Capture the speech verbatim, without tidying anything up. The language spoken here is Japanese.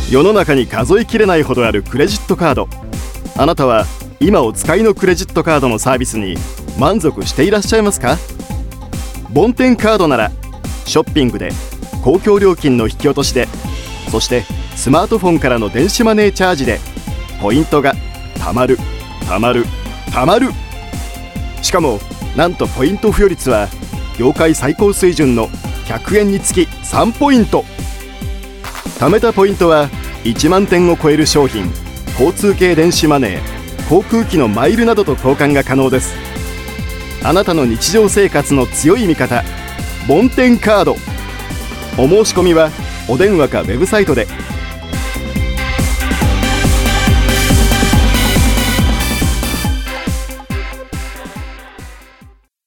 世の中に数えきれないほどあるクレジットカード。あなたは今お使いのクレジットカードのサービスに満足していらっしゃいますか？ボンテンカードならショッピングで、公共料金の引き落としで、そしてスマートフォンからの電子マネーチャージでポイントがたまるたまるたまる。しかもなんとポイント付与率は業界最高水準のひゃくえんにつきさんポイント。貯めたポイントはいちまんてんを超える商品、交通系電子マネー、航空機のマイルなどと交換が可能です。あなたの日常生活の強い味方、ボンテンカード。お申し込みはお電話かウェブサイトで。